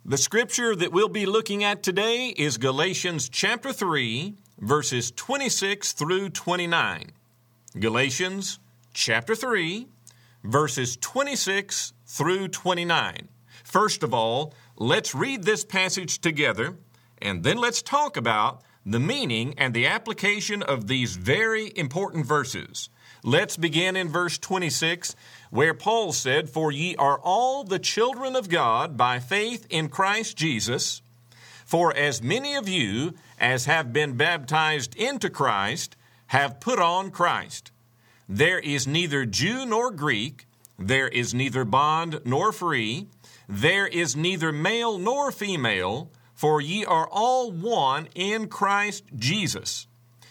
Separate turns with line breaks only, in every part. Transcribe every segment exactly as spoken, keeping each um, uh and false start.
The scripture that we'll be looking at today is Galatians chapter three, verses twenty-six through twenty-nine. Galatians chapter three, verses twenty-six through twenty-nine. First of all, let's read this passage together, and then let's talk about the meaning and the application of these very important verses. Let's begin in verse twenty-six, where Paul said, "For ye are all the children of God by faith in Christ Jesus. For as many of you as have been baptized into Christ have put on Christ. There is neither Jew nor Greek, there is neither bond nor free, there is neither male nor female, for ye are all one in Christ Jesus.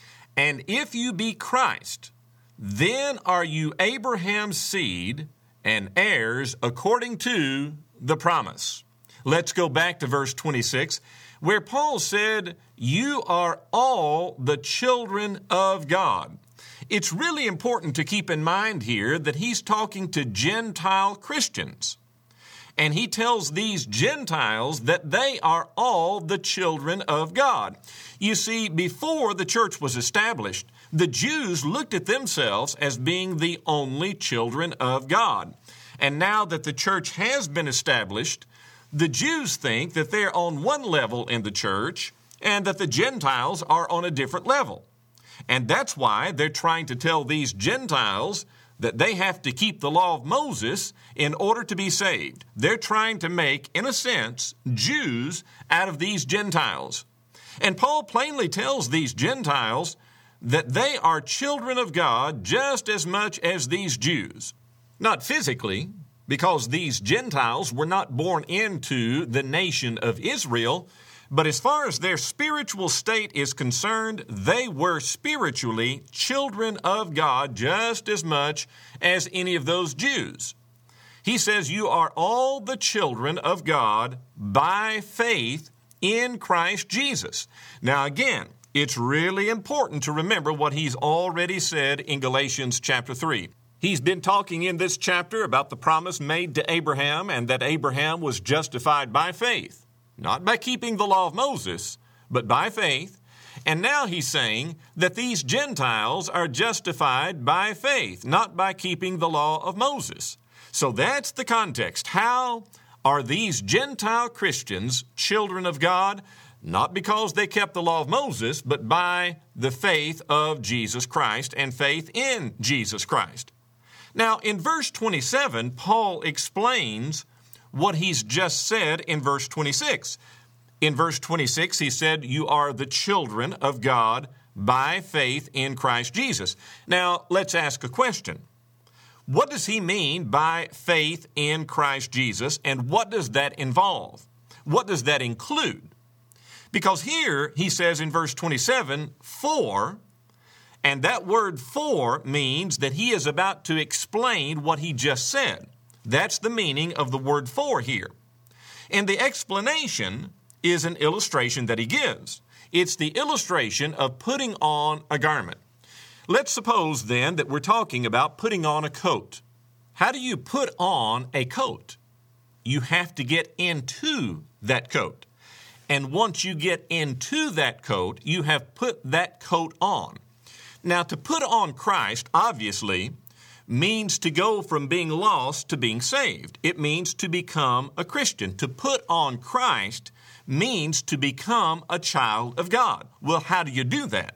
And if you be Christ, then are you Abraham's seed and heirs according to the promise." Let's go back to verse twenty-six, where Paul said, "You are all the children of God." It's really important to keep in mind here that he's talking to Gentile Christians. And he tells these Gentiles that they are all the children of God. You see, before the church was established, the Jews looked at themselves as being the only children of God. And now that the church has been established, the Jews think that they're on one level in the church and that the Gentiles are on a different level. And that's why they're trying to tell these Gentiles that they have to keep the law of Moses in order to be saved. They're trying to make, in a sense, Jews out of these Gentiles. And Paul plainly tells these Gentiles that they are children of God just as much as these Jews. Not physically, because these Gentiles were not born into the nation of Israel, but as far as their spiritual state is concerned, they were spiritually children of God just as much as any of those Jews. He says, "You are all the children of God by faith in Christ Jesus." Now again, it's really important to remember what he's already said in Galatians chapter three. He's been talking in this chapter about the promise made to Abraham and that Abraham was justified by faith. Not by keeping the law of Moses, but by faith. And now he's saying that these Gentiles are justified by faith, not by keeping the law of Moses. So that's the context. How are these Gentile Christians children of God? Not because they kept the law of Moses, but by the faith of Jesus Christ and faith in Jesus Christ. Now, in verse twenty-seven, Paul explains what he's just said in verse twenty-six. In verse twenty-six, he said, "You are the children of God by faith in Christ Jesus." Now, let's ask a question. What does he mean by faith in Christ Jesus, and what does that involve? What does that include? Because here he says in verse twenty-seven, "for," and that word "for" means that he is about to explain what he just said. That's the meaning of the word "for" here. And the explanation is an illustration that he gives. It's the illustration of putting on a garment. Let's suppose then that we're talking about putting on a coat. How do you put on a coat? You have to get into that coat. And once you get into that coat, you have put that coat on. Now, to put on Christ, obviously, means to go from being lost to being saved. It means to become a Christian. To put on Christ means to become a child of God. Well, how do you do that?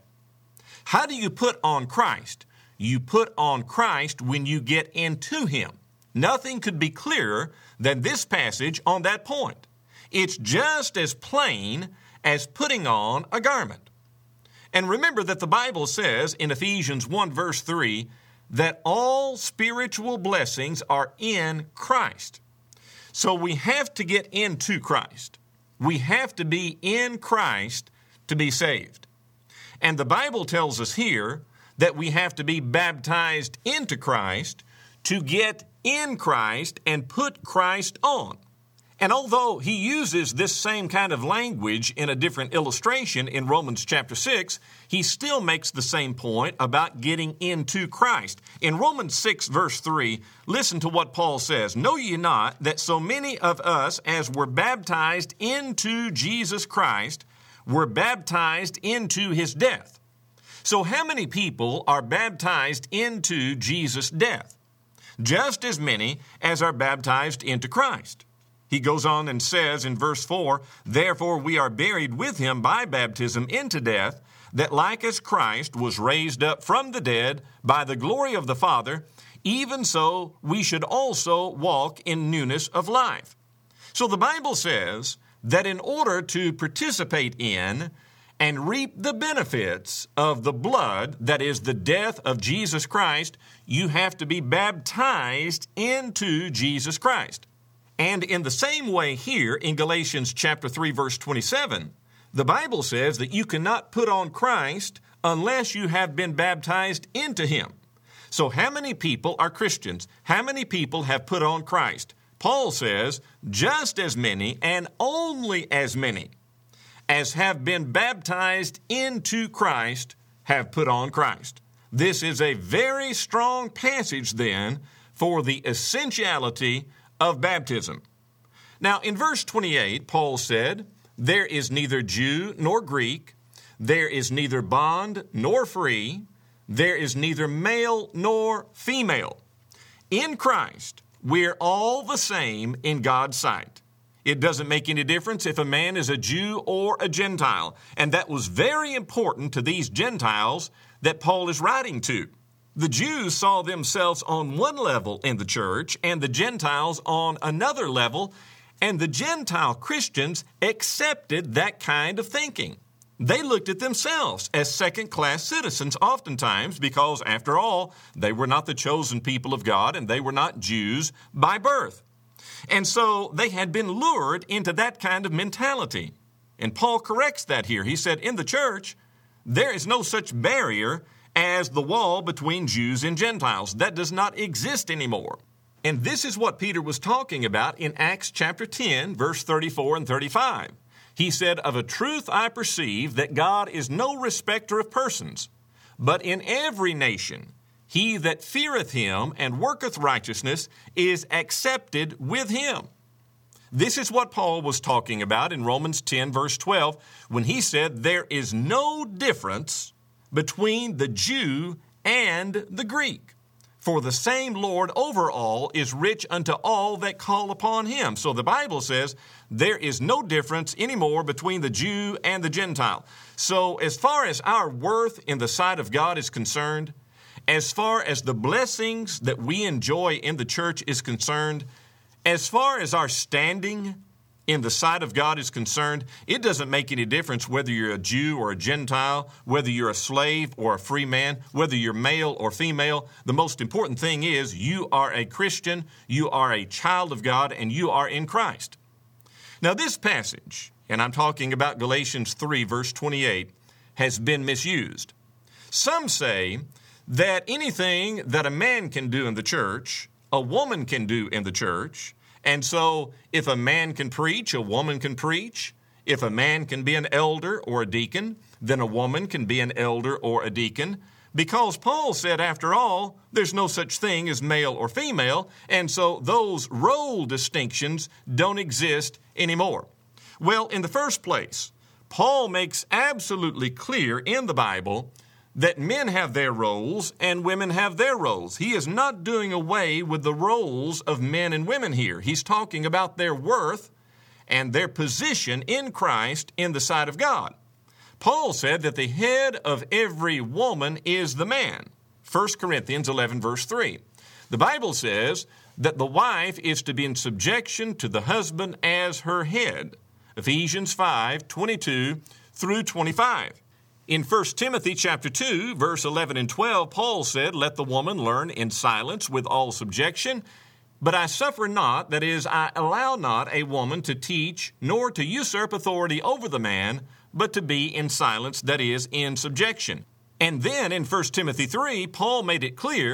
How do you put on Christ? You put on Christ when you get into him. Nothing could be clearer than this passage on that point. It's just as plain as putting on a garment. And remember that the Bible says in Ephesians one verse three, that all spiritual blessings are in Christ. So we have to get into Christ. We have to be in Christ to be saved. And the Bible tells us here that we have to be baptized into Christ to get in Christ and put Christ on. And although he uses this same kind of language in a different illustration in Romans chapter six, he still makes the same point about getting into Christ. In Romans six verse three, listen to what Paul says. Know ye not that so many of us as were baptized into Jesus Christ were baptized into his death? So how many people are baptized into Jesus' death? Just as many as are baptized into Christ. He goes on and says in verse four, therefore we are buried with him by baptism into death, that like as Christ was raised up from the dead by the glory of the Father, even so we should also walk in newness of life. So the Bible says that in order to participate in and reap the benefits of the blood, that is the death of Jesus Christ, you have to be baptized into Jesus Christ. And in the same way here in Galatians chapter three, verse twenty-seven, the Bible says that you cannot put on Christ unless you have been baptized into him. So how many people are Christians? How many people have put on Christ? Paul says, just as many and only as many as have been baptized into Christ have put on Christ. This is a very strong passage then for the essentiality of baptism. Now, in verse twenty-eight, Paul said, there is neither Jew nor Greek, there is neither bond nor free, there is neither male nor female. In Christ, we're all the same in God's sight. It doesn't make any difference if a man is a Jew or a Gentile. And that was very important to these Gentiles that Paul is writing to. The Jews saw themselves on one level in the church and the Gentiles on another level, and the Gentile Christians accepted that kind of thinking. They looked at themselves as second-class citizens oftentimes because, after all, they were not the chosen people of God and they were not Jews by birth. And so they had been lured into that kind of mentality. And Paul corrects that here. He said, in the church, there is no such barrier as the wall between Jews and Gentiles. That does not exist anymore. And this is what Peter was talking about in Acts chapter ten, verse thirty-four and thirty-five. He said, of a truth I perceive that God is no respecter of persons, but in every nation he that feareth him and worketh righteousness is accepted with him. This is what Paul was talking about in Romans ten, verse twelve, when he said there is no difference between the Jew and the Greek. For the same Lord over all is rich unto all that call upon him. So the Bible says there is no difference anymore between the Jew and the Gentile. So as far as our worth in the sight of God is concerned, as far as the blessings that we enjoy in the church is concerned, as far as our standing in the sight of God is concerned, it doesn't make any difference whether you're a Jew or a Gentile, whether you're a slave or a free man, whether you're male or female. The most important thing is you are a Christian, you are a child of God, and you are in Christ. Now this passage, and I'm talking about Galatians three, verse twenty-eight, has been misused. Some say that anything that a man can do in the church, a woman can do in the church. And so if a man can preach, a woman can preach. If a man can be an elder or a deacon, then a woman can be an elder or a deacon. Because Paul said, after all, there's no such thing as male or female. And so those role distinctions don't exist anymore. Well, in the first place, Paul makes absolutely clear in the Bible that men have their roles and women have their roles. He is not doing away with the roles of men and women here. He's talking about their worth and their position in Christ in the sight of God. Paul said that the head of every woman is the man. First Corinthians eleven, verse three. The Bible says that the wife is to be in subjection to the husband as her head. Ephesians five, twenty-two through twenty-five. In First Timothy chapter two, verse eleven and twelve, Paul said, let the woman learn in silence with all subjection. But I suffer not, that is, I allow not a woman to teach, nor to usurp authority over the man, but to be in silence, that is, in subjection. And then in First Timothy three, Paul made it clear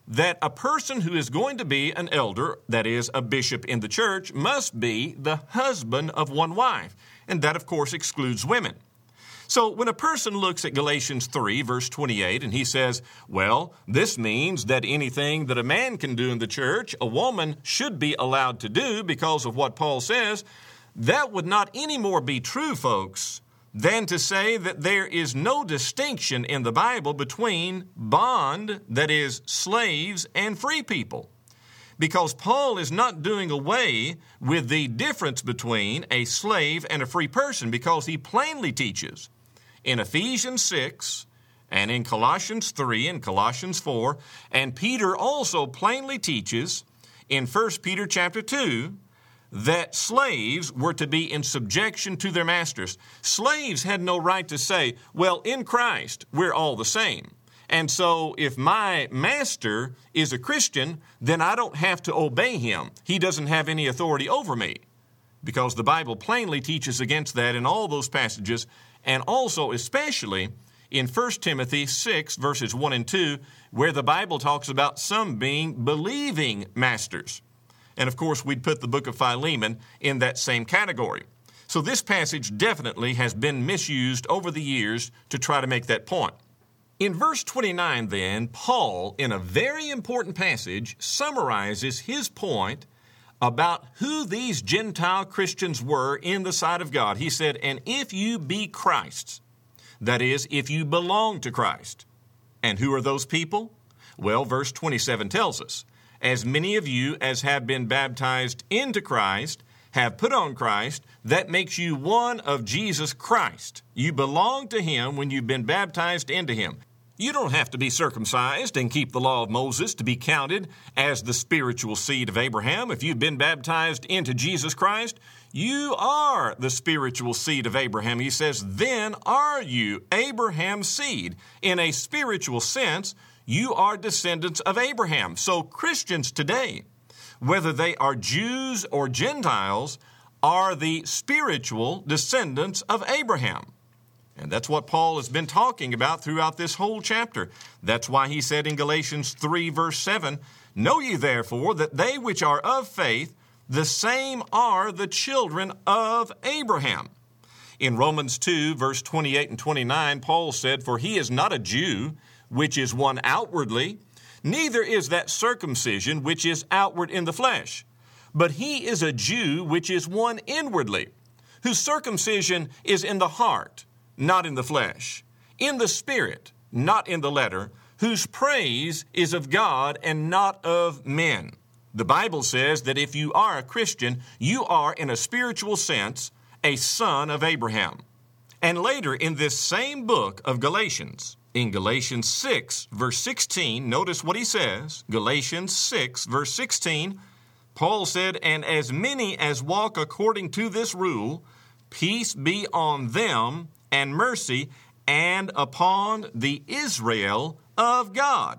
that a person who is going to be an elder, that is, a bishop in the church, must be the husband of one wife. And that, of course, excludes women. So when a person looks at Galatians three, verse twenty-eight, and he says, well, this means that anything that a man can do in the church, a woman should be allowed to do because of what Paul says, that would not any more be true, folks, than to say that there is no distinction in the Bible between bond, that is, slaves, and free people. Because Paul is not doing away with the difference between a slave and a free person, because he plainly teaches in Ephesians six and in Colossians three and Colossians four, and Peter also plainly teaches in First Peter chapter two, that slaves were to be in subjection to their masters. Slaves had no right to say, well, in Christ, we're all the same. And so if my master is a Christian, then I don't have to obey him. He doesn't have any authority over me. Because the Bible plainly teaches against that in all those passages, and also especially in First Timothy six, verses one and two, where the Bible talks about some being believing masters. And of course, we'd put the book of Philemon in that same category. So this passage definitely has been misused over the years to try to make that point. In verse twenty-nine, then, Paul, in a very important passage, summarizes his point about who these Gentile Christians were in the sight of God. He said, and if you be Christ's, that is, if you belong to Christ. And who are those people? Well, verse twenty-seven tells us, as many of you as have been baptized into Christ have put on Christ. That makes you one of Jesus Christ. You belong to him when you've been baptized into him. You don't have to be circumcised and keep the law of Moses to be counted as the spiritual seed of Abraham. If you've been baptized into Jesus Christ, you are the spiritual seed of Abraham. He says, then are you Abraham's seed. In a spiritual sense, you are descendants of Abraham. So Christians today, whether they are Jews or Gentiles, are the spiritual descendants of Abraham. And that's what Paul has been talking about throughout this whole chapter. That's why he said in Galatians three, verse seven, know ye therefore that they which are of faith, the same are the children of Abraham. In Romans two, verse twenty-eight and twenty-nine, Paul said, for he is not a Jew, which is one outwardly, neither is that circumcision which is outward in the flesh, but he is a Jew which is one inwardly, whose circumcision is in the heart, not in the flesh, in the spirit, not in the letter, whose praise is of God and not of men. The Bible says that if you are a Christian, you are, in a spiritual sense, a son of Abraham. And later in this same book of Galatians, in Galatians six, verse sixteen, notice what he says. Galatians six, verse sixteen, Paul said, and as many as walk according to this rule, peace be on them and mercy, and upon the Israel of God.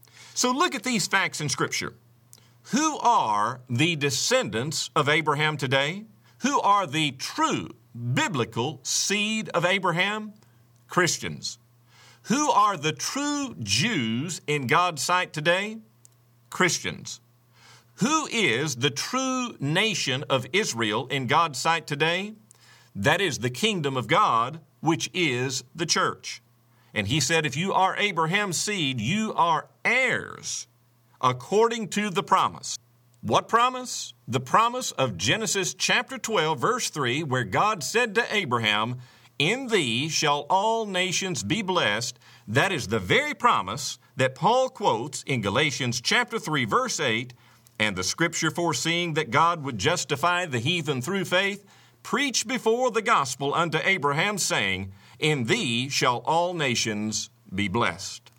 So look at these facts in Scripture. Who are the descendants of Abraham today? Who are the true biblical seed of Abraham? Christians. Who are the true Jews in God's sight today? Christians. Who is the true nation of Israel in God's sight today? That is the kingdom of God, which is the church. And he said, if you are Abraham's seed, you are heirs according to the promise. What promise? The promise of Genesis chapter twelve, verse three, where God said to Abraham, in thee shall all nations be blessed. That is the very promise that Paul quotes in Galatians chapter three, verse eight, and the scripture foreseeing that God would justify the heathen through faith, preached before the gospel unto Abraham, saying, in thee shall all nations be blessed.